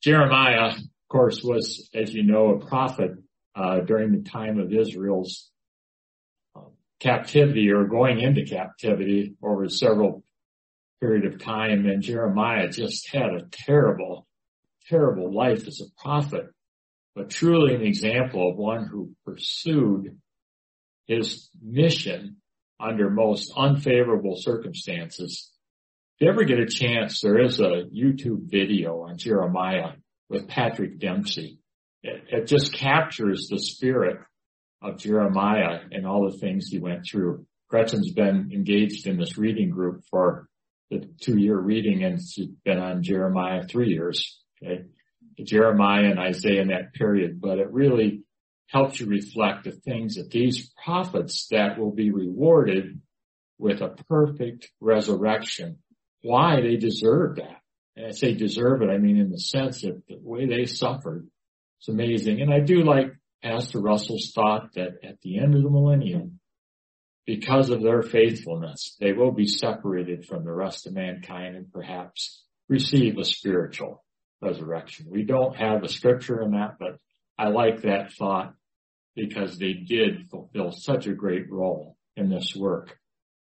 Jeremiah, of course, was, as you know, a prophet during the time of Israel's captivity or going into captivity over several period of time. And Jeremiah just had a terrible, terrible life as a prophet, but truly an example of one who pursued his mission under most unfavorable circumstances. If you ever get a chance, there is a YouTube video on Jeremiah with Patrick Dempsey. It just captures the spirit of Jeremiah and all the things he went through. Gretchen's been engaged in this reading group for the 2-year reading, and she's been on Jeremiah 3 years. Okay, Jeremiah and Isaiah in that period, but it really helps you reflect the things that these prophets that will be rewarded with a perfect resurrection, why they deserve that. And I say deserve it, I mean in the sense that the way they suffered is amazing. And I do like Pastor Russell's thought that at the end of the millennium, because of their faithfulness, they will be separated from the rest of mankind and perhaps receive a spiritual resurrection. We don't have a scripture in that, but I like that thought because they did fulfill such a great role in this work.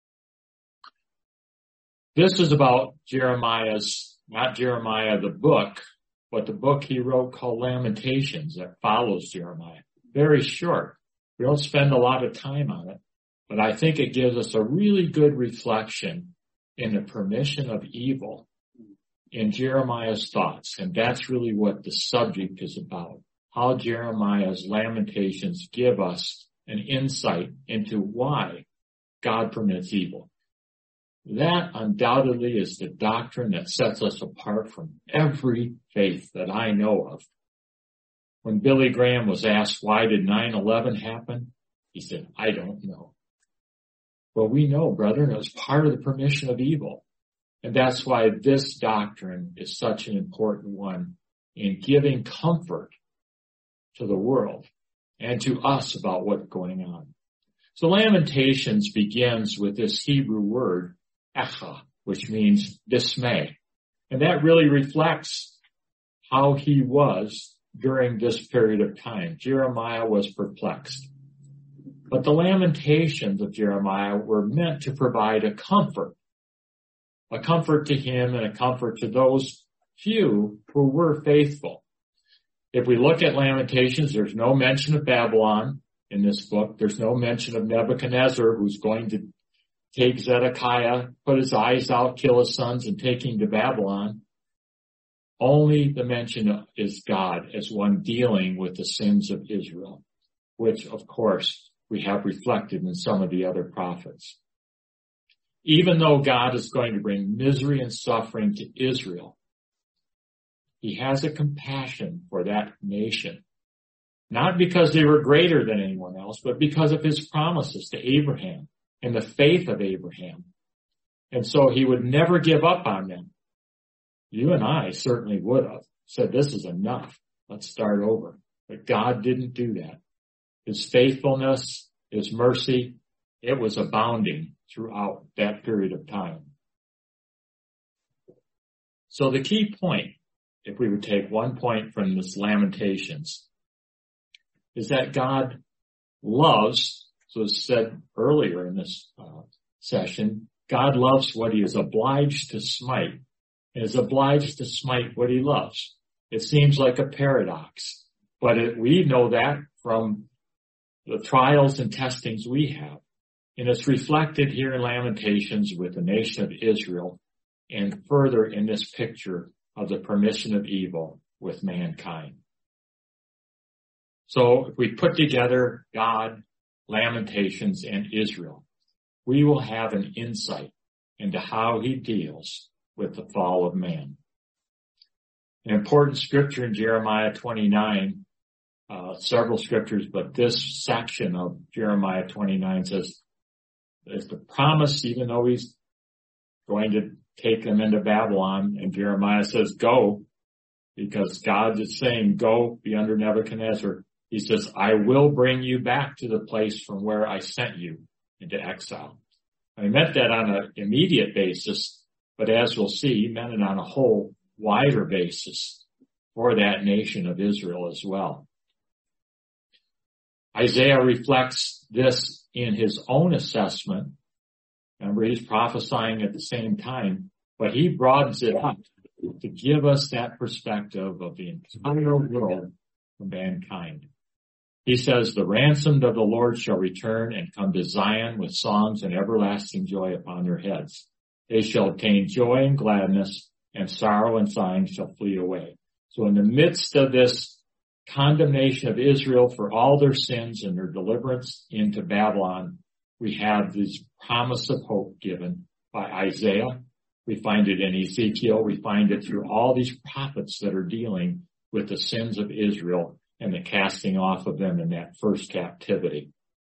This is about Jeremiah's, not Jeremiah the book, but the book he wrote called Lamentations that follows Jeremiah. Very short. We don't spend a lot of time on it, but I think it gives us a really good reflection in the permission of evil in Jeremiah's thoughts. And that's really what the subject is about. How Jeremiah's Lamentations give us an insight into why God permits evil. That undoubtedly is the doctrine that sets us apart from every faith that I know of. When Billy Graham was asked, why did 9/11 happen? He said, I don't know. Well, we know, brethren, it was part of the permission of evil. And that's why this doctrine is such an important one in giving comfort to the world and to us about what's going on. So Lamentations begins with this Hebrew word, echa, which means dismay. And that really reflects how he was during this period of time. Jeremiah was perplexed. But the Lamentations of Jeremiah were meant to provide a comfort to him and a comfort to those few who were faithful. If we look at Lamentations, there's no mention of Babylon in this book. There's no mention of Nebuchadnezzar, who's going to take Zedekiah, put his eyes out, kill his sons, and take him to Babylon. Only the mention is God as one dealing with the sins of Israel, which, of course, we have reflected in some of the other prophets. Even though God is going to bring misery and suffering to Israel, he has a compassion for that nation, not because they were greater than anyone else, but because of his promises to Abraham and the faith of Abraham. And so he would never give up on them. You and I certainly would have said, this is enough. Let's start over. But God didn't do that. His faithfulness, his mercy, it was abounding throughout that period of time. So the key point, if we would take one point from this Lamentations, is that God loves, so it's said earlier in this session, God loves what he is obliged to smite, and is obliged to smite what he loves. It seems like a paradox, but we know that from the trials and testings we have. And it's reflected here in Lamentations with the nation of Israel, and further in this picture of the permission of evil with mankind. So if we put together God, Lamentations, and Israel, we will have an insight into how he deals with the fall of man. An important scripture in Jeremiah 29, several scriptures, but this section of Jeremiah 29 says, there's the promise, even though he's going to take them into Babylon, and Jeremiah says, go, because God is saying, go, be under Nebuchadnezzar. He says, I will bring you back to the place from where I sent you into exile. And he meant that on an immediate basis, but as we'll see, he meant it on a whole wider basis. for that nation of Israel as well. Isaiah reflects this in his own assessment. Remember, he's prophesying at the same time, but he broadens it up to give us that perspective of the entire world for mankind. He says, the ransomed of the Lord shall return and come to Zion with songs and everlasting joy upon their heads. They shall obtain joy and gladness, and sorrow and sighing shall flee away. So in the midst of this condemnation of Israel for all their sins and their deliverance into Babylon, we have this promise of hope given by Isaiah. We find it in Ezekiel. We find it through all these prophets that are dealing with the sins of Israel and the casting off of them in that first captivity.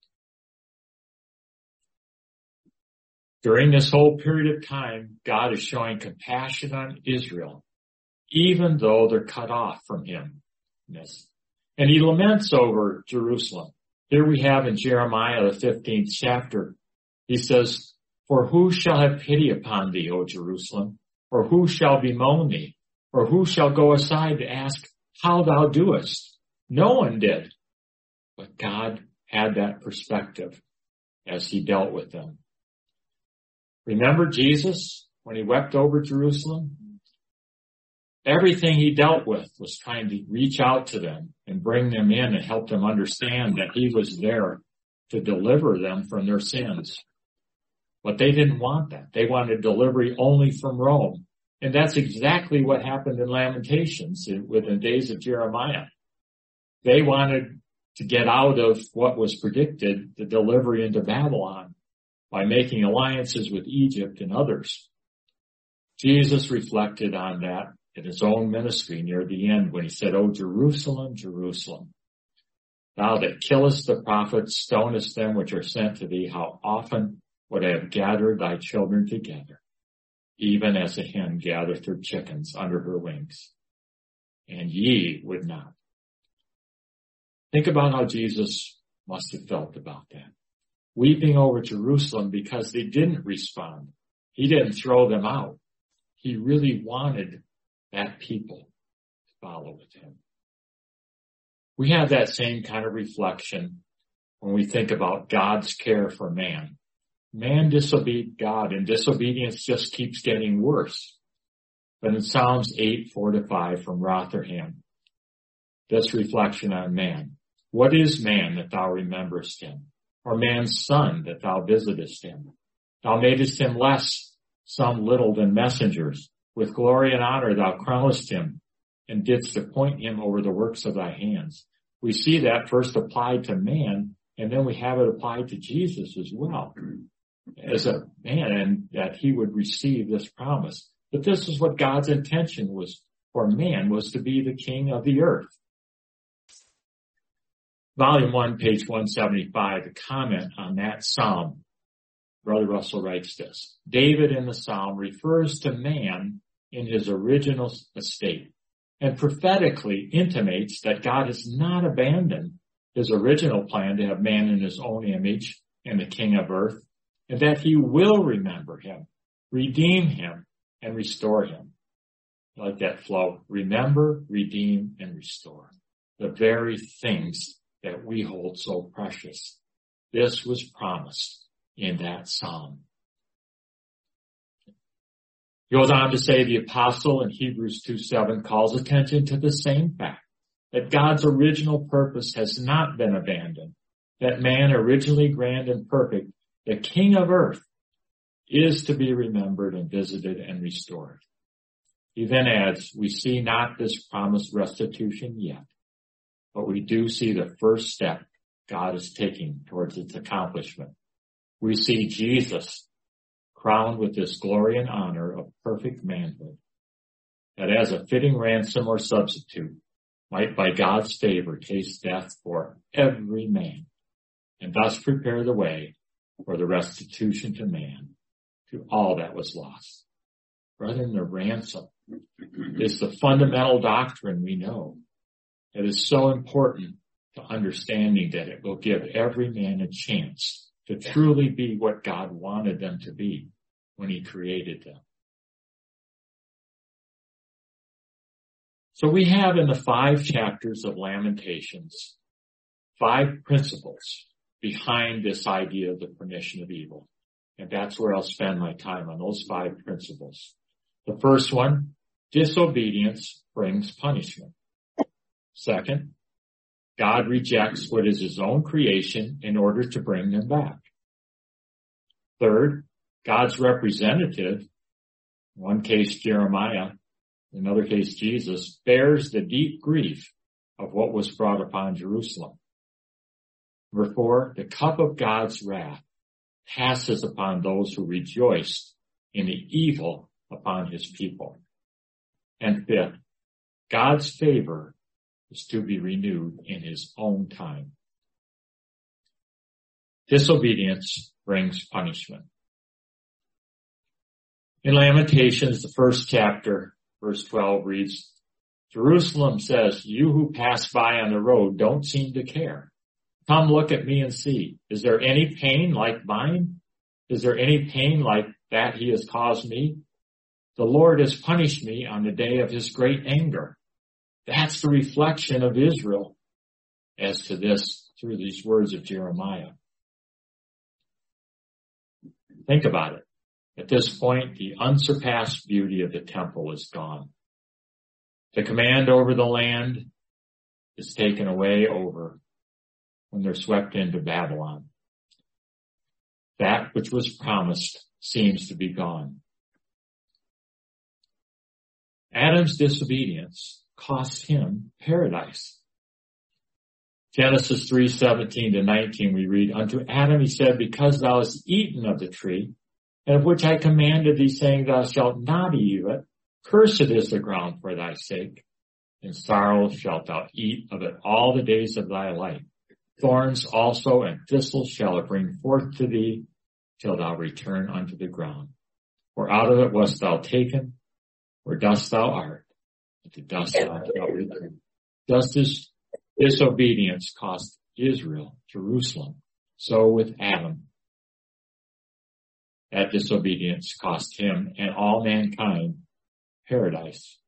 During this whole period of time, God is showing compassion on Israel, even though they're cut off from him. And he laments over Jerusalem. Here we have in Jeremiah, the 15th chapter, he says, for who shall have pity upon thee, O Jerusalem? Or who shall bemoan thee? Or who shall go aside to ask how thou doest? No one did. But God had that perspective as he dealt with them. Remember Jesus when he wept over Jerusalem? Everything he dealt with was trying to reach out to them and bring them in and help them understand that he was there to deliver them from their sins. But they didn't want that. They wanted delivery only from Rome. And that's exactly what happened in Lamentations within the days of Jeremiah. They wanted to get out of what was predicted, the delivery into Babylon, by making alliances with Egypt and others. Jesus reflected on that in his own ministry near the end when he said, O Jerusalem, Jerusalem, thou that killest the prophets, stonest them which are sent to thee, how often would I have gathered thy children together, even as a hen gathereth her chickens under her wings, and ye would not. Think about how Jesus must have felt about that. Weeping over Jerusalem because they didn't respond. He didn't throw them out. He really wanted that people to follow with him. We have that same kind of reflection when we think about God's care for man. Man disobeyed God, and disobedience just keeps getting worse. But in Psalms 8, 4-5 from Rotherham, this reflection on man. What is man that thou rememberest him? Or man's son that thou visitest him? Thou madest him less, some little than messengers. With glory and honor thou crownest him, and didst appoint him over the works of thy hands. We see that first applied to man, and then we have it applied to Jesus as well, as a man, and that he would receive this promise. But this is what God's intention was for man, was to be the king of the earth. Volume 1, page 175, to comment on that psalm, Brother Russell writes this. David in the psalm refers to man in his original estate and prophetically intimates that God has not abandoned his original plan to have man in his own image and the king of earth, and that he will remember him, redeem him, and restore him. I like that flow. Remember, redeem, and restore. The very things that we hold so precious. This was promised in that psalm. He goes on to say the apostle in Hebrews 2:7 calls attention to the same fact, that God's original purpose has not been abandoned, that man originally grand and perfect, the king of earth, is to be remembered and visited and restored. He then adds, we see not this promised restitution yet, but we do see the first step God is taking towards its accomplishment. We see Jesus crowned with this glory and honor of perfect manhood, that as a fitting ransom or substitute might by God's favor taste death for every man, and thus prepare the way for the restitution to man, to all that was lost. Brethren, the ransom is the fundamental doctrine we know. It is so important to understanding that it will give every man a chance to truly be what God wanted them to be when he created them. So we have in the 5 chapters of Lamentations, 5 principles behind this idea of the permission of evil. And that's where I'll spend my time, on those 5 principles. The first one, disobedience brings punishment. Second, God rejects what is his own creation in order to bring them back. Third, God's representative, in one case Jeremiah, in another case Jesus, bears the deep grief of what was brought upon Jerusalem. Number 4, the cup of God's wrath passes upon those who rejoice in the evil upon his people. And 5th, God's favor is to be renewed in his own time. Disobedience brings punishment. In Lamentations, the 1st chapter, verse 12 reads, Jerusalem says, you who pass by on the road don't seem to care. Come look at me and see. Is there any pain like mine? Is there any pain like that he has caused me? The Lord has punished me on the day of his great anger. That's the reflection of Israel as to this through these words of Jeremiah. Think about it. At this point, the unsurpassed beauty of the temple is gone. The command over the land is taken away over when they're swept into Babylon. That which was promised seems to be gone. Adam's disobedience cost him paradise. Genesis 3:17-19 we read, unto Adam he said, because thou hast eaten of the tree, and of which I commanded thee, saying, thou shalt not eat of it, cursed is the ground for thy sake. In sorrow shalt thou eat of it all the days of thy life. Thorns also and thistles shall it bring forth to thee, till thou return unto the ground. For out of it wast thou taken, where dust thou art, and to dust thou shalt return. Just as disobedience cost Israel, Jerusalem, so with Adam, that disobedience cost him and all mankind paradise.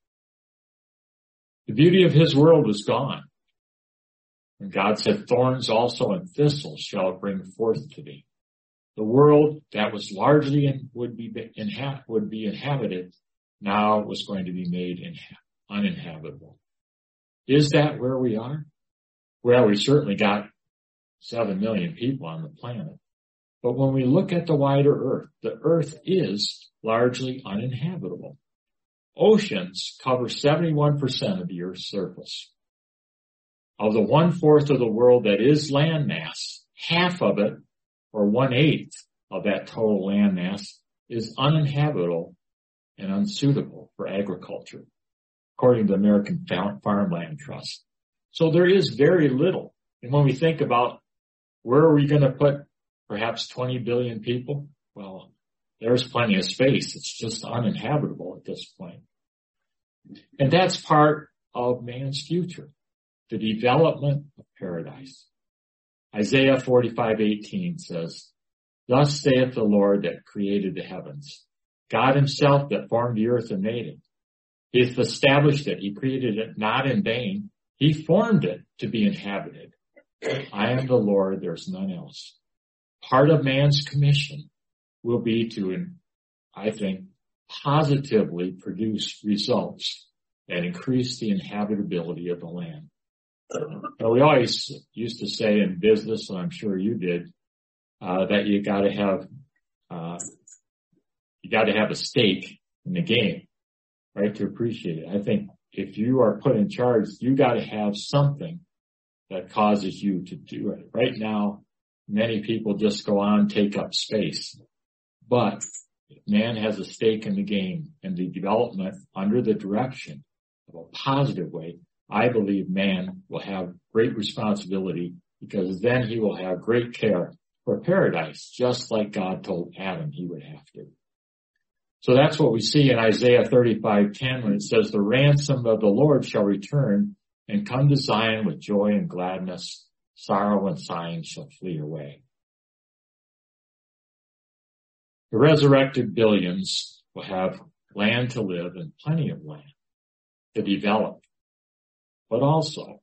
The beauty of his world was gone. And God said, thorns also and thistles shall it bring forth to thee. The world that was largely would be inhabited now was going to be made uninhabitable. Is that where we are? Well, we certainly got 7 million people on the planet. But when we look at the wider earth, the earth is largely uninhabitable. Oceans cover 71% of the earth's surface. Of the 1/4 of the world that is land mass, half of it, or 1/8 of that total land mass, is uninhabitable and unsuitable for agriculture, according to the American Farmland Trust. So there is very little. And when we think about where are we going to put perhaps 20 billion people, well, there's plenty of space. It's just uninhabitable at this point. And that's part of man's future, the development of paradise. Isaiah 45:18 says, thus saith the Lord that created the heavens, God himself that formed the earth and made it. He hath established it. He created it not in vain. He formed it to be inhabited. I am the Lord, there's none else. Part of man's commission will be to, I think, positively produce results that increase the inhabitability of the land. Now, we always used to say in business, and I'm sure you did, that you got to have a stake in the game, right, to appreciate it. I think if you are put in charge, you got to have something that causes you to do it. Right now, many people just go on, take up space. But if man has a stake in the game and the development under the direction of a positive way, I believe man will have great responsibility, because then he will have great care for paradise, just like God told Adam he would have to. So that's what we see in Isaiah 35:10 when it says, the ransom of the Lord shall return and come to Zion with joy and gladness. Sorrow and sighing shall flee away. The resurrected billions will have land to live and plenty of land. to develop. But also,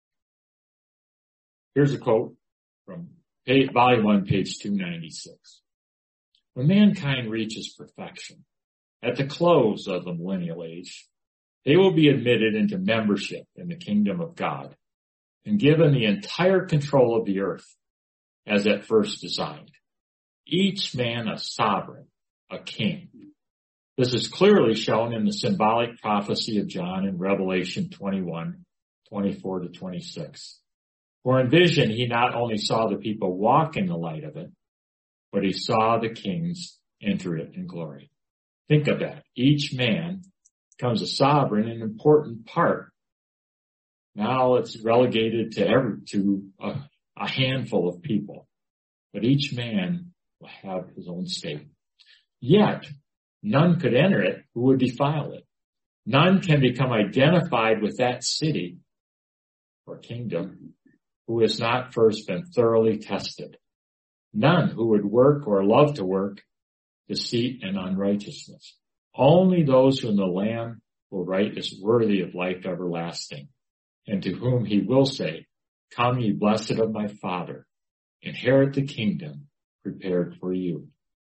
here's a quote from Volume 1, page 296. When mankind reaches perfection, at the close of the millennial age, they will be admitted into membership in the kingdom of God and given the entire control of the earth as at first designed. Each man a sovereign, a king. This is clearly shown in the symbolic prophecy of John in Revelation 21, 24 to 26. For in vision, he not only saw the people walk in the light of it, but he saw the kings enter it in glory. Think of that. Each man becomes a sovereign, an important part. Now it's relegated to a handful of people, but each man will have his own state. Yet, none could enter it who would defile it. None can become identified with that city or kingdom who has not first been thoroughly tested. None who would work or love to work deceit and unrighteousness. Only those whom the Lamb will write is worthy of life everlasting, and to whom he will say, Come, ye blessed of my Father, inherit the kingdom prepared for you.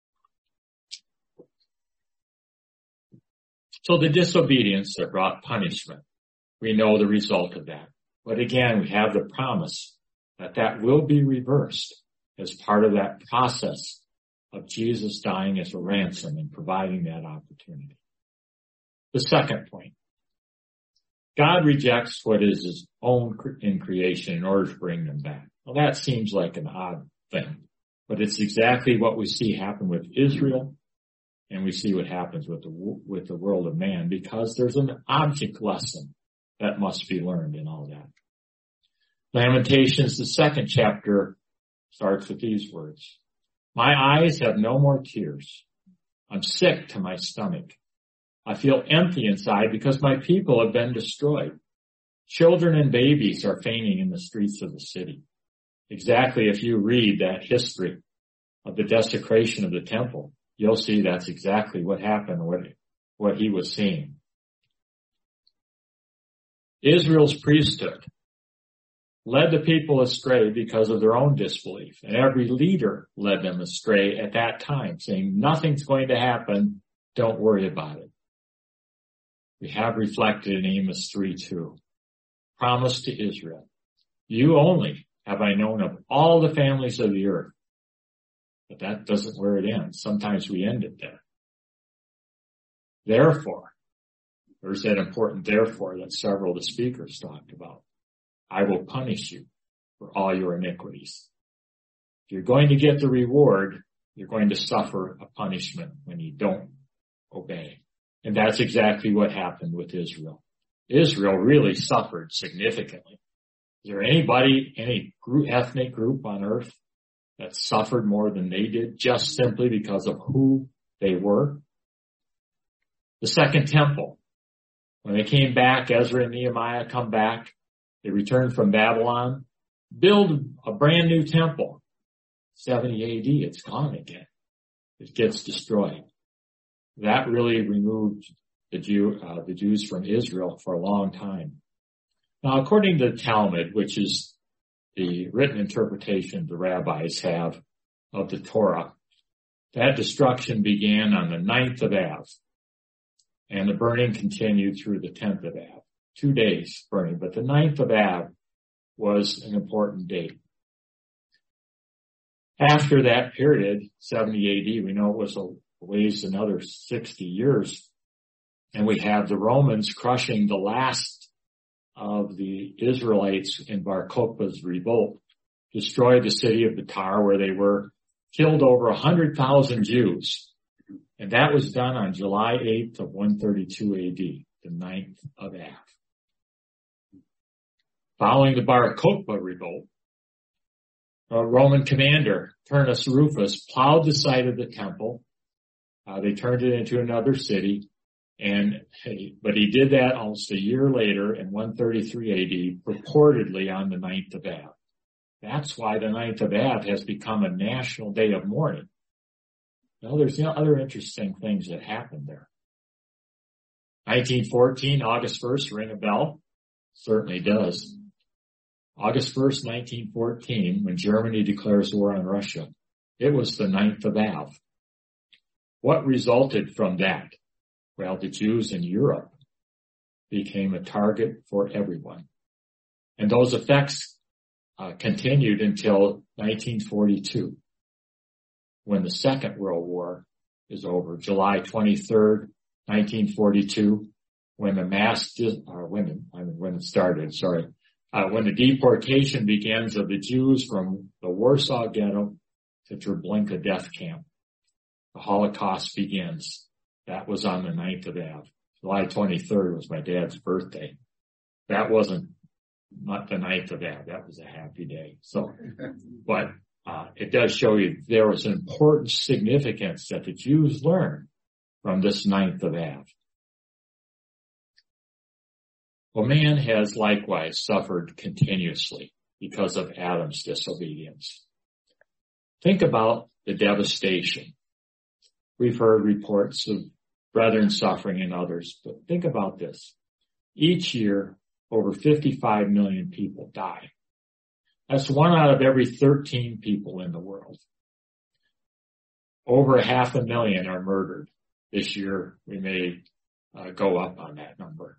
So the disobedience that brought punishment, we know the result of that. But again, we have the promise that that will be reversed as part of that process of Jesus dying as a ransom and providing that opportunity. The second point, God rejects what is his own in creation in order to bring them back. Well, that seems like an odd thing, but it's exactly what we see happen with Israel, and we see what happens with the world of man, because there's an object lesson that must be learned in all that. Lamentations, the second chapter, starts with these words. My eyes have no more tears. I'm sick to my stomach. I feel empty inside because my people have been destroyed. Children and babies are fainting in the streets of the city. Exactly, if you read that history of the desecration of the temple, you'll see that's exactly what happened, what he was seeing. Israel's priesthood led the people astray because of their own disbelief, and every leader led them astray at that time, saying, nothing's going to happen, don't worry about it. We have reflected in Amos 3:2, promise to Israel, you only have I known of all the families of the earth. But that doesn't where it ends. Sometimes we end it there. Therefore, there's that important therefore that several of the speakers talked about. I will punish you for all your iniquities. If you're going to get the reward, you're going to suffer a punishment when you don't obey. And that's exactly what happened with Israel. Israel really suffered significantly. Is there anybody, any ethnic group on earth that suffered more than they did just simply because of who they were? The second temple. When they came back, Ezra and Nehemiah come back. They returned from Babylon, build a brand new temple. 70 AD, it's gone again. It gets destroyed. That really removed the Jews from Israel for a long time. Now, according to the Talmud, which is the written interpretation the rabbis have of the Torah, that destruction began on the 9th of Av, and the burning continued through the 10th of Av. 2 days burning, but the 9th of Av was an important date. After that period, 70 AD, we know it was a ways another 60 years, and we have the Romans crushing the last of the Israelites in Bar Kokhba's revolt, destroyed the city of Betar where they were, killed over 100,000 Jews. And that was done on July 8th of 132 AD, the 9th of Av. Following the Bar Kokhba revolt, a Roman commander, Turnus Rufus, plowed the site of the temple. They turned it into another city, but he did that almost a year later in 133 AD, purportedly on the 9th of Av. That's why the 9th of Av has become a national day of mourning. Now, there's other interesting things that happened there. 1914, August 1st, ring a bell? Certainly does. August 1st, 1914, when Germany declares war on Russia, it was the 9th of Av. What resulted from that? Well, the Jews in Europe became a target for everyone. And those effects continued until 1942, when the Second World War is over. July 23rd, 1942, when the when the deportation begins of the Jews from the Warsaw Ghetto to Treblinka death camp. The Holocaust begins. That was on the 9th of Av. July 23rd was my dad's birthday. That wasn't not the 9th of Av. That was a happy day. So, but it does show you there was an important significance that the Jews learned from this 9th of Av. Well, man has likewise suffered continuously because of Adam's disobedience. Think about the devastation. We've heard reports of brethren suffering and others, but think about this. Each year, over 55 million people die. That's 1 out of every 13 people in the world. Over 500,000 are murdered. This year, we may go up on that number.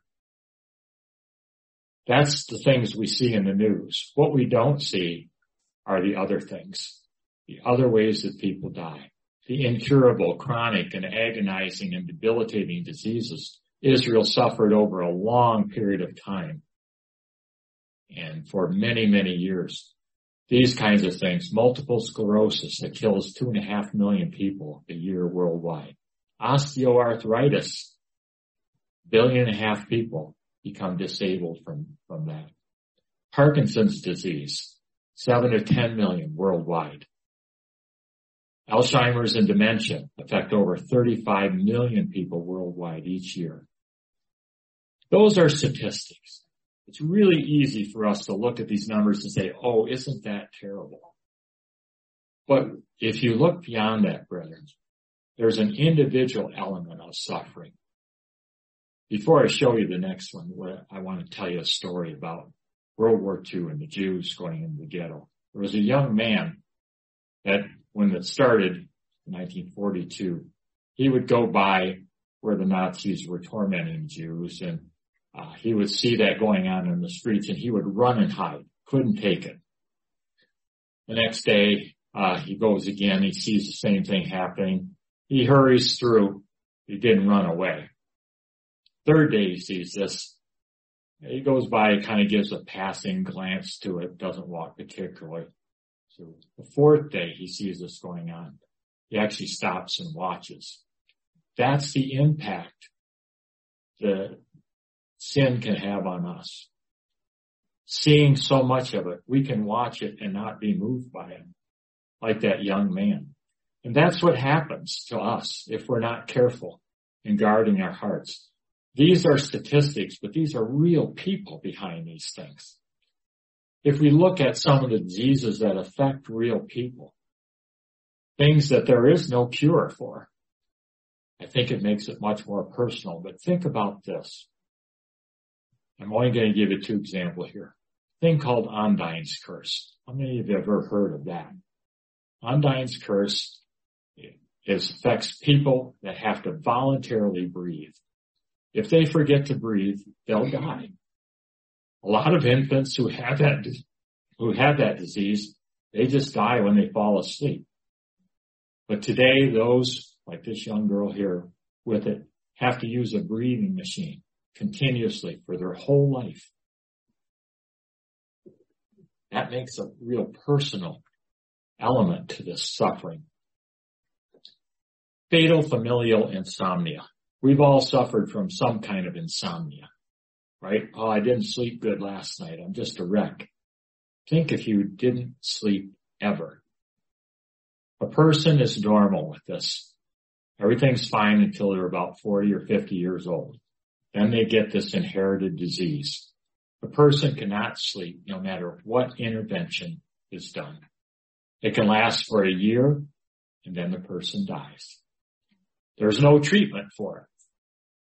That's the things we see in the news. What we don't see are the other things, the other ways that people die, the incurable, chronic, and agonizing and debilitating diseases Israel suffered over a long period of time and for many, many years. These kinds of things, multiple sclerosis that kills 2.5 million people a year worldwide, osteoarthritis, 1.5 billion people become disabled from that. Parkinson's disease, 7 to 10 million worldwide. Alzheimer's and dementia affect over 35 million people worldwide each year. Those are statistics. It's really easy for us to look at these numbers and say, oh, isn't that terrible? But if you look beyond that, brethren, there's an individual element of suffering. Before I show you the next one, I want to tell you a story about World War II and the Jews going into the ghetto. There was a young man that, when it started in 1942, he would go by where the Nazis were tormenting Jews, and he would see that going on in the streets, and he would run and hide. Couldn't take it. The next day, he goes again. He sees the same thing happening. He hurries through. He didn't run away. Third day, he sees this. He goes by, kind of gives a passing glance to it, doesn't walk particularly. So the fourth day, he sees this going on. He actually stops and watches. That's the impact the sin can have on us. Seeing so much of it, we can watch it and not be moved by it, like that young man. And that's what happens to us if we're not careful in guarding our hearts. These are statistics, but these are real people behind these things. If we look at some of the diseases that affect real people, things that there is no cure for, I think it makes it much more personal. But think about this. I'm only going to give you 2 examples here. A thing called Ondine's curse. How many of you have ever heard of that? Ondine's curse affects people that have to voluntarily breathe. If they forget to breathe, they'll die. A lot of infants who have that disease, they just die when they fall asleep. But today, those, like this young girl here with it, have to use a breathing machine continuously for their whole life. That makes a real personal element to this suffering. Fatal familial insomnia. We've all suffered from some kind of insomnia, right? Oh, I didn't sleep good last night. I'm just a wreck. Think if you didn't sleep ever. A person is normal with this. Everything's fine until they're about 40 or 50 years old. Then they get this inherited disease. A person cannot sleep no matter what intervention is done. It can last for a year, and then the person dies. There's no treatment for it.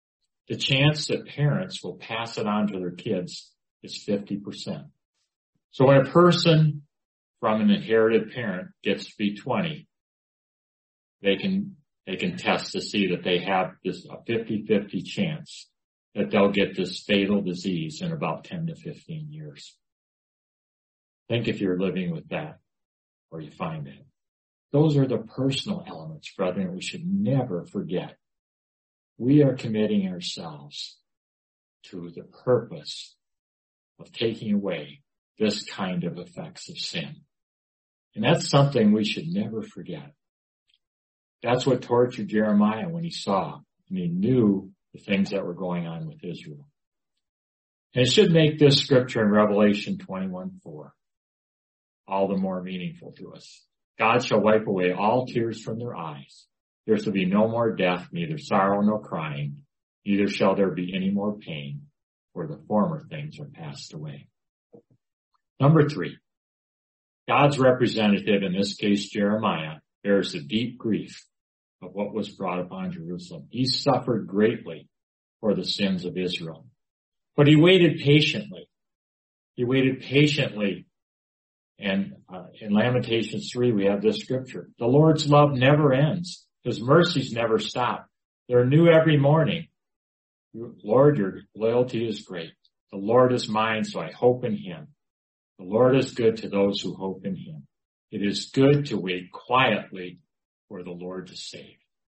the chance that parents will pass it on to their kids is 50%. So when a person from an inherited parent gets to be 20, they can test to see that they have this a 50-50 chance that they'll get this fatal disease in about 10 to 15 years. Think if you're living with that, or you find it. Those are the personal elements, brethren, we should never forget. We are committing ourselves to the purpose of taking away this kind of effects of sin. And that's something we should never forget. That's what tortured Jeremiah when he saw and he knew the things that were going on with Israel. And it should make this scripture in Revelation 21:4 all the more meaningful to us. God shall wipe away all tears from their eyes. There shall be no more death, neither sorrow nor crying, neither shall there be any more pain, for the former things are passed away. Number 3, God's representative, in this case Jeremiah, bears the deep grief of what was brought upon Jerusalem. He suffered greatly for the sins of Israel. But he waited patiently. He waited patiently. And in Lamentations 3, we have this scripture. The Lord's love never ends. His mercies never stop. They're new every morning. Lord, your loyalty is great. The Lord is mine, so I hope in him. The Lord is good to those who hope in him. It is good to wait quietly for the Lord to save.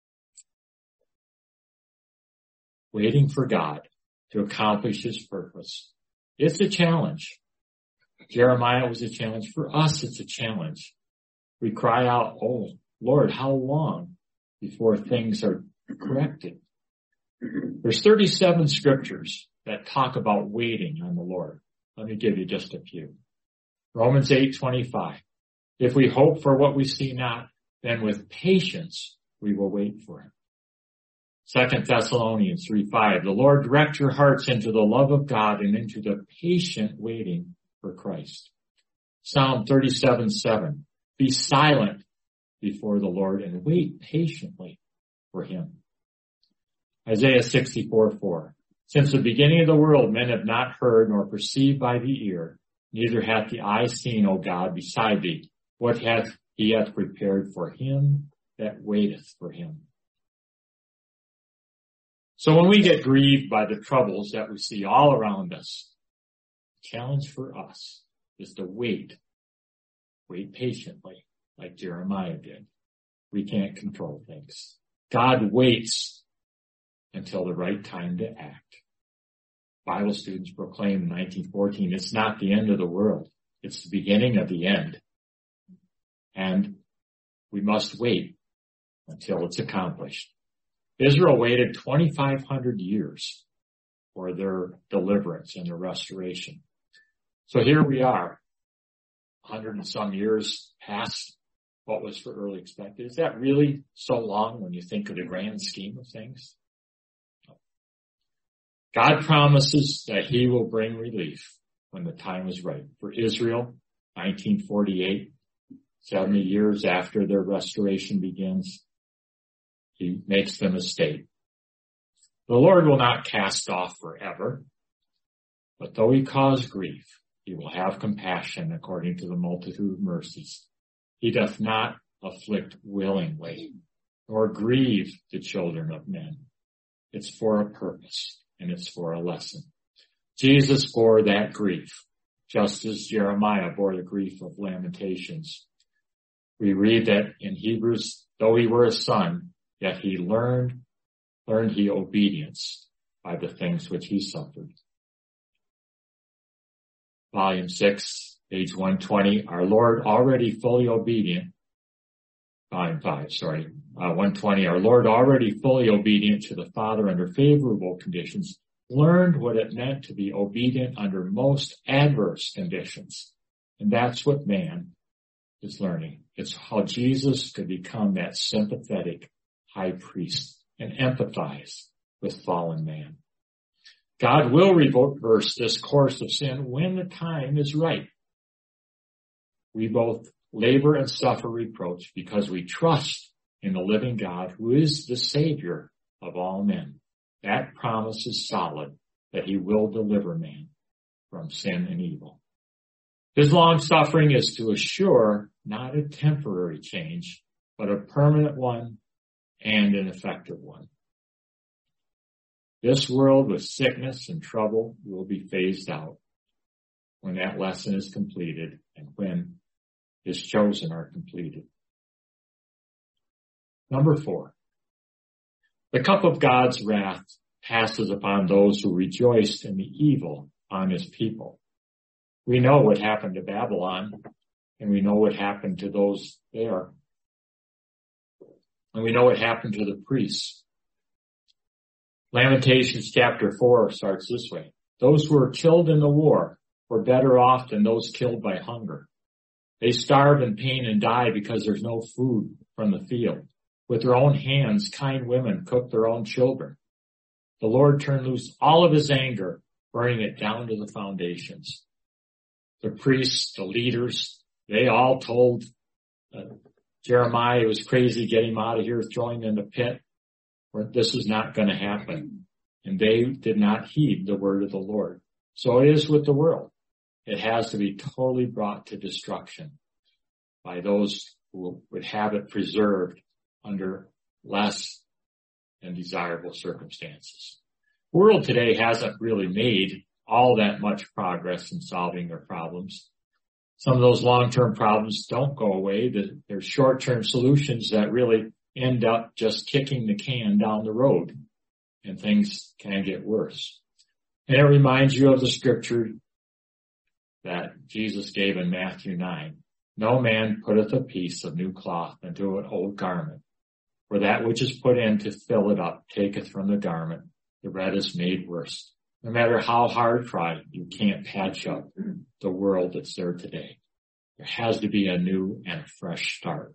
Waiting for God to accomplish his purpose. It's a challenge. Jeremiah was a challenge. For us, it's a challenge. We cry out, oh, Lord, how long before things are corrected? There's 37 scriptures that talk about waiting on the Lord. Let me give you just a few. Romans 8:25. If we hope for what we see not, then with patience we will wait for him. 2 Thessalonians 3:5. The Lord direct your hearts into the love of God and into the patient waiting for Christ. Psalm 37:7. Be silent before the Lord and wait patiently for him. Isaiah 64:4. Since the beginning of the world, men have not heard nor perceived by the ear, neither hath the eye seen, O God, beside thee, what he hath prepared for him that waiteth for him. So when we get grieved by the troubles that we see all around us, the challenge for us is to wait patiently, like Jeremiah did. We can't control things. God waits until the right time to act. Bible students proclaimed in 1914, it's not the end of the world. It's the beginning of the end. And we must wait until it's accomplished. Israel waited 2,500 years for their deliverance and their restoration. So here we are, 100 and some years past what was for early expected. Is that really so long when you think of the grand scheme of things? God promises that he will bring relief when the time is right. For Israel, 1948, 70 years after their restoration begins, he makes them a state. The Lord will not cast off forever, but though he cause grief, he will have compassion according to the multitude of mercies. He doth not afflict willingly, nor grieve the children of men. It's for a purpose, and it's for a lesson. Jesus bore that grief, just as Jeremiah bore the grief of Lamentations. We read that in Hebrews, though he were a son, yet he learned he obedience by the things which he suffered. Volume 6, page 120, our Lord already fully obedient. Volume 5, 120, our Lord already fully obedient to the Father under favorable conditions, learned what it meant to be obedient under most adverse conditions. And that's what man is learning. It's how Jesus could become that sympathetic high priest and empathize with fallen man. God will reverse this course of sin when the time is right. We both labor and suffer reproach because we trust in the living God who is the Savior of all men. That promise is solid, that he will deliver man from sin and evil. His long suffering is to assure not a temporary change, but a permanent one and an effective one. This world with sickness and trouble will be phased out when that lesson is completed and when his chosen are completed. Number 4, the cup of God's wrath passes upon those who rejoiced in the evil on his people. We know what happened to Babylon, and we know what happened to those there. And we know what happened to the priests. Lamentations chapter 4 starts this way. Those who were killed in the war were better off than those killed by hunger. They starve in pain and die because there's no food from the field. With their own hands, kind women cook their own children. The Lord turned loose all of his anger, burning it down to the foundations. The priests, the leaders, they all told Jeremiah it was crazy, get him out of here, throw him in the pit. This is not going to happen. And they did not heed the word of the Lord. So it is with the world. It has to be totally brought to destruction by those who would have it preserved under less than desirable circumstances. The world today hasn't really made all that much progress in solving their problems. Some of those long-term problems don't go away. There's short-term solutions that really end up just kicking the can down the road, and things can get worse. And it reminds you of the scripture that Jesus gave in Matthew 9. No man putteth a piece of new cloth into an old garment, for that which is put in to fill it up taketh from the garment. The rent is made worse. No matter how hard tried, you can't patch up the world that's there today. There has to be a new and a fresh start.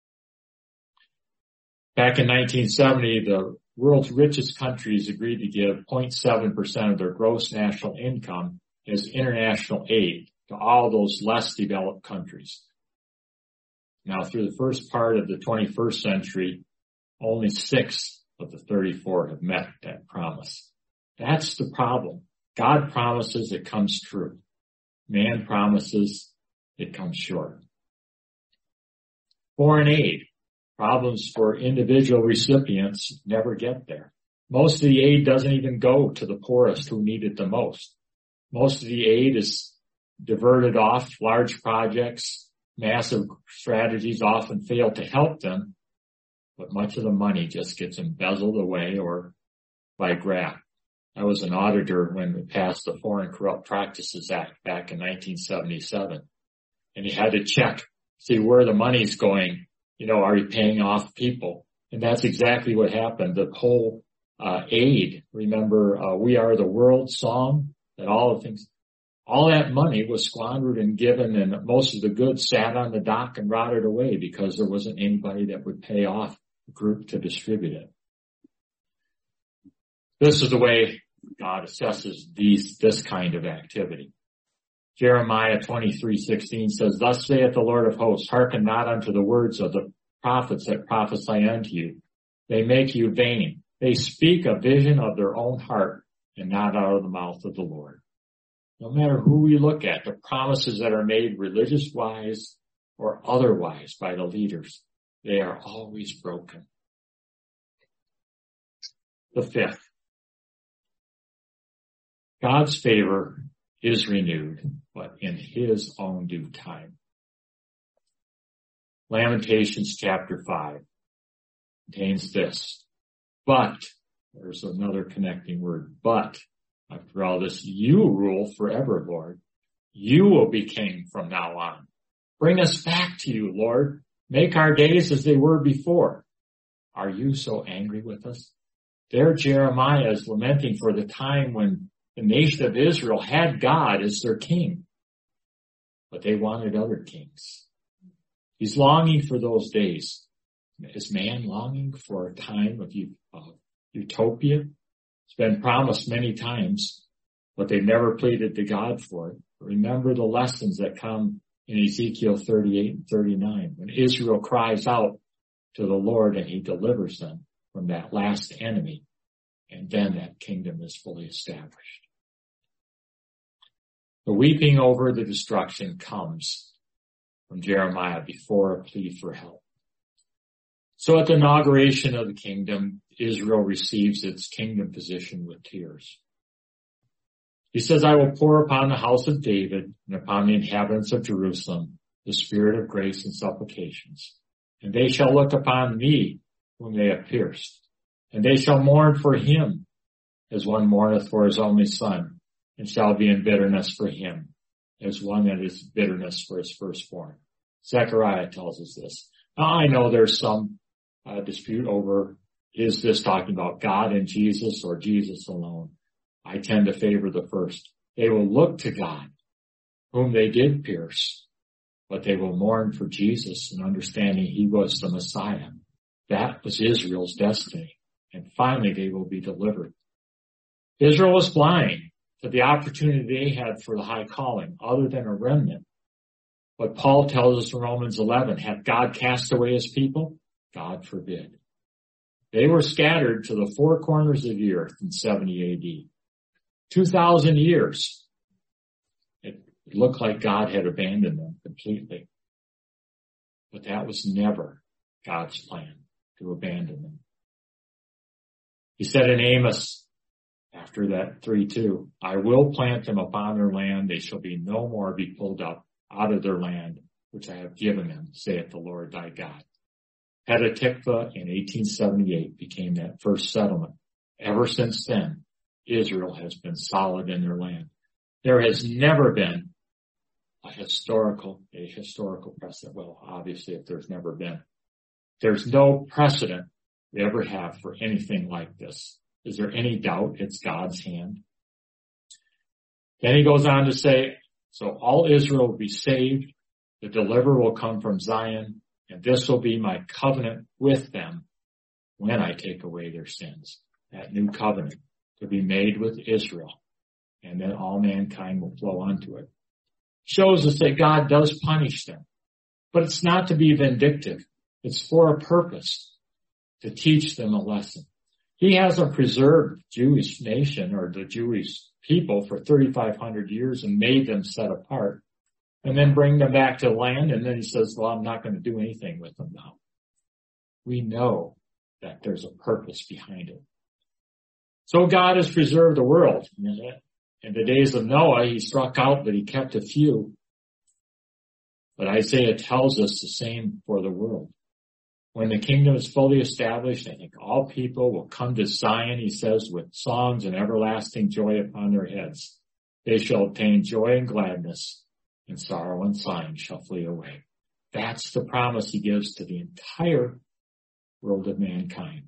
Back in 1970, the world's richest countries agreed to give 0.7% of their gross national income as international aid to all those less developed countries. Now, through the first part of the 21st century, only 6 of the 34 have met that promise. That's the problem. God promises, it comes true. Man promises, it comes short. Foreign aid. Problems for individual recipients never get there. Most of the aid doesn't even go to the poorest who need it the most. Most of the aid is diverted off large projects. Massive strategies often fail to help them, but much of the money just gets embezzled away or by graft. I was an auditor when we passed the Foreign Corrupt Practices Act back in 1977. And you had to check, see where the money's going. You know, are you paying off people? And that's exactly what happened. The whole aid, remember, We Are the World song, and all the things, all that money was squandered and given, and most of the goods sat on the dock and rotted away because there wasn't anybody that would pay off the group to distribute it. This is the way God assesses this kind of activity. Jeremiah 23:16 says, Thus saith the Lord of hosts, hearken not unto the words of the prophets that prophesy unto you. They make you vain. They speak a vision of their own heart and not out of the mouth of the Lord. No matter who we look at, the promises that are made religious-wise or otherwise by the leaders, they are always broken. The 5th. God's favor is renewed, but in his own due time. Lamentations chapter 5 contains this. But, there's another connecting word, but, after all this, you rule forever, Lord. You will be king from now on. Bring us back to you, Lord. Make our days as they were before. Are you so angry with us? There Jeremiah is lamenting for the time when the nation of Israel had God as their king, but they wanted other kings. He's longing for those days. Is man longing for a time of utopia? It's been promised many times, but they've never pleaded to God for it. Remember the lessons that come in Ezekiel 38 and 39, when Israel cries out to the Lord and he delivers them from that last enemy. and then that kingdom is fully established. The weeping over the destruction comes from Jeremiah before a plea for help. So at the inauguration of the kingdom, Israel receives its kingdom position with tears. He says, I will pour upon the house of David and upon the inhabitants of Jerusalem the spirit of grace and supplications. And they shall look upon me whom they have pierced. And they shall mourn for him as one mourneth for his only son, and shall be in bitterness for him as one that is bitterness for his firstborn. Zechariah tells us this. Now I know there's some dispute over, is this talking about God and Jesus or Jesus alone? I tend to favor the first. They will look to God, whom they did pierce, but they will mourn for Jesus and understanding he was the Messiah. That was Israel's destiny. And finally they will be delivered. Israel was blind to the opportunity they had for the high calling, other than a remnant. But Paul tells us in Romans 11, hath God cast away his people? God forbid. They were scattered to the four corners of the earth in 70 AD. 2,000 years. It looked like God had abandoned them completely. But that was never God's plan, to abandon them. He said in Amos, after that 3:2, I will plant them upon their land. They shall be no more be pulled up out of their land, which I have given them, saith the Lord thy God. Petah Tikva in 1878 became that first settlement. Ever since then, Israel has been solid in their land. There has never been a historical precedent. Well, obviously, if there's never been, there's no precedent we ever have for anything like this. Is there any doubt it's God's hand? Then he goes on to say, so all Israel will be saved. The deliverer will come from Zion, and this will be my covenant with them when I take away their sins. That new covenant to be made with Israel, and then all mankind will flow unto it. Shows us that God does punish them, but it's not to be vindictive. It's for a purpose, to teach them a lesson. He hasn't preserved the Jewish nation or the Jewish people for 3,500 years and made them set apart and then bring them back to the land. And then he says, well, I'm not going to do anything with them now. We know that there's a purpose behind it. So God has preserved the world. In the days of Noah, he struck out, but he kept a few. But Isaiah tells us the same for the world. When the kingdom is fully established, I think all people will come to Zion, he says, with songs and everlasting joy upon their heads. They shall obtain joy and gladness, and sorrow and sighing shall flee away. That's the promise he gives to the entire world of mankind.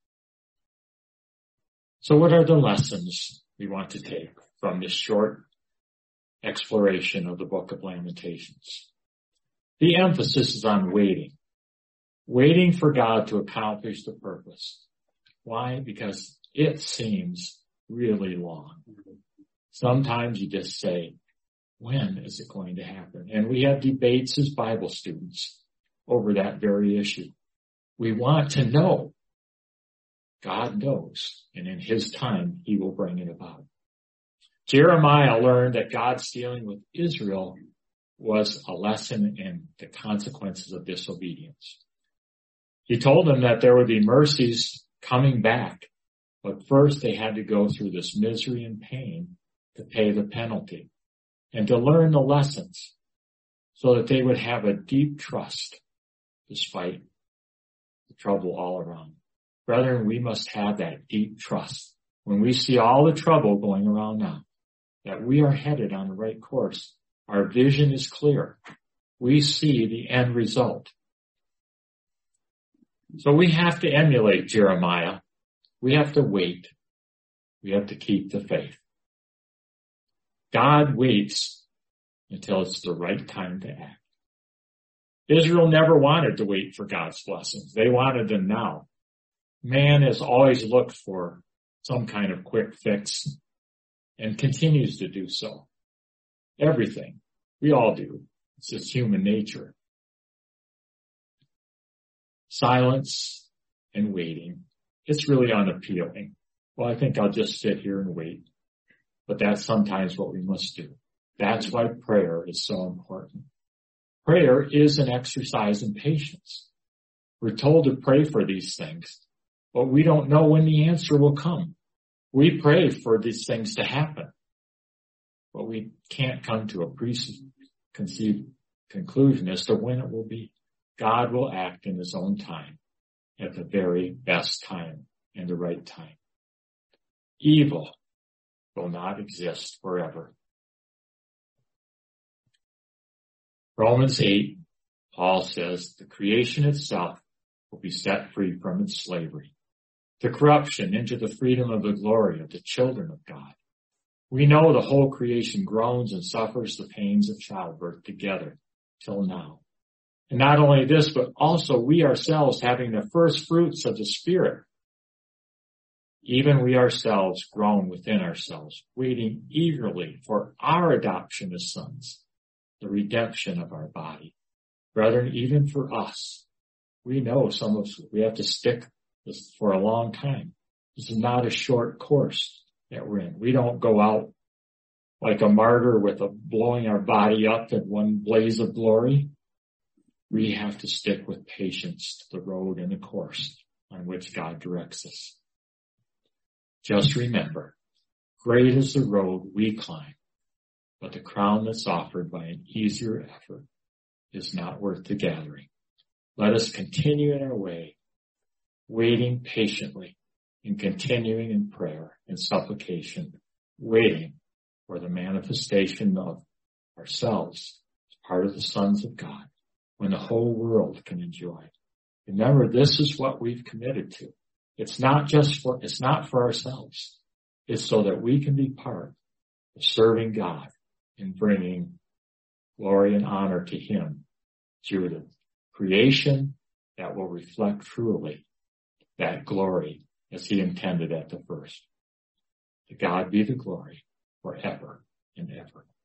So what are the lessons we want to take from this short exploration of the book of Lamentations? The emphasis is on waiting. Waiting for God to accomplish the purpose. Why? Because it seems really long. Sometimes you just say, when is it going to happen? And we have debates as Bible students over that very issue. We want to know. God knows, and in his time, he will bring it about. Jeremiah learned that God's dealing with Israel was a lesson in the consequences of disobedience. He told them that there would be mercies coming back, but first they had to go through this misery and pain to pay the penalty and to learn the lessons so that they would have a deep trust despite the trouble all around. Brethren, we must have that deep trust when we see all the trouble going around now, that we are headed on the right course. Our vision is clear. We see the end result. So we have to emulate Jeremiah. We have to wait. We have to keep the faith. God waits until it's the right time to act. Israel never wanted to wait for God's blessings. They wanted them now. Man has always looked for some kind of quick fix and continues to do so. Everything. We all do. It's just human nature. Silence and waiting. It's really unappealing. well, I think I'll just sit here and wait. But that's sometimes what we must do. That's why prayer is so important. Prayer is an exercise in patience. We're told to pray for these things, but we don't know when the answer will come. We pray for these things to happen, but we can't come to a preconceived conclusion as to when it will be. God will act in his own time, at the very best time and the right time. Evil will not exist forever. Romans 8, Paul says, the creation itself will be set free from its slavery, the corruption into the freedom of the glory of the children of God. We know the whole creation groans and suffers the pains of childbirth together till now. And not only this, but also we ourselves having the first fruits of the Spirit. Even we ourselves groan within ourselves, waiting eagerly for our adoption as sons, the redemption of our body. Brethren, even for us, we know some of us, we have to stick this for a long time. This is not a short course that we're in. We don't go out like a martyr with blowing our body up in one blaze of glory. We have to stick with patience to the road and the course on which God directs us. Just remember, great is the road we climb, but the crown that's offered by an easier effort is not worth the gathering. Let us continue in our way, waiting patiently and continuing in prayer and supplication, waiting for the manifestation of ourselves as part of the sons of God, when the whole world can enjoy. Remember, this is what we've committed to. It's not for ourselves. It's so that we can be part of serving God and bringing glory and honor to him through the creation that will reflect truly that glory as he intended at the first. To God be the glory forever and ever.